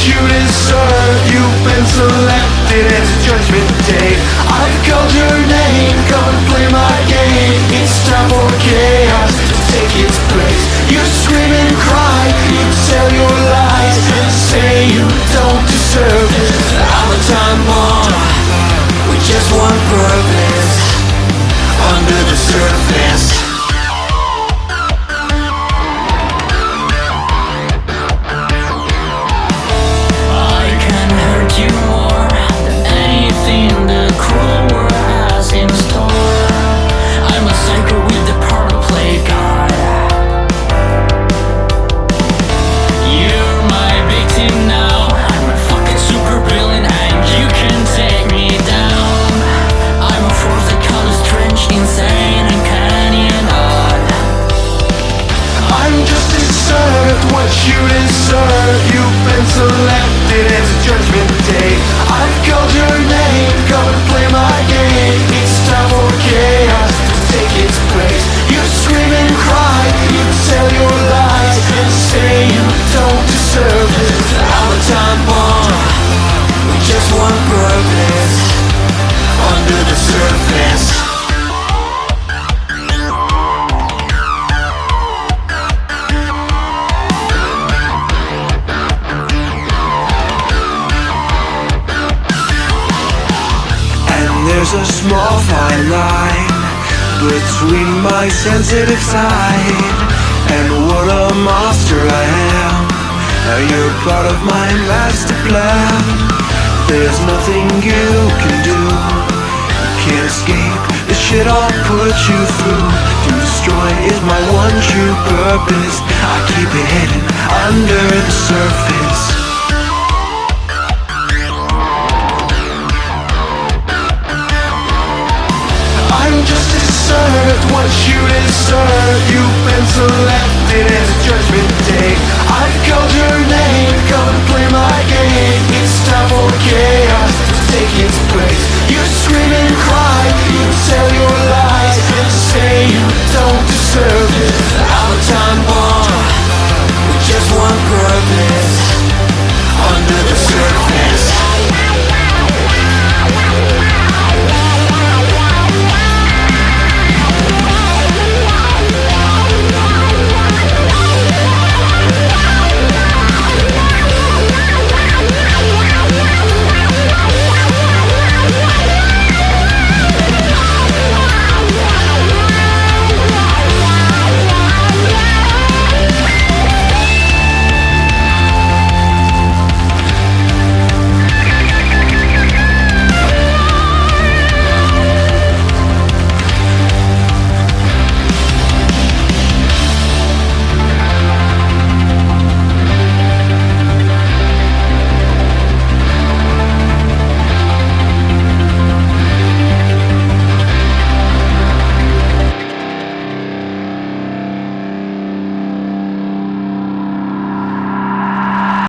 you deserve. You've been selected as a judgment day. I've called your name, come and play my game. It's time for chaos to take its place. You scream and cry, you tell your lies, and say you don't deserve it. I'm a time bomb with just one purpose, under the surface. What you deserve, you've been selected as a judgment day. I've called your name, come and play my game. It's time for chaos to take its place. You scream and cry, you tell your lies, and say you don't deserve it. I'm a time bomb with just one purpose, under the surface. There's a small fine line between my sensitive side and what a monster I am. Now you're part of my master plan. There's nothing you can do. You can't escape the shit I'll put you through. To destroy is my one true purpose. I keep it hidden under the surface.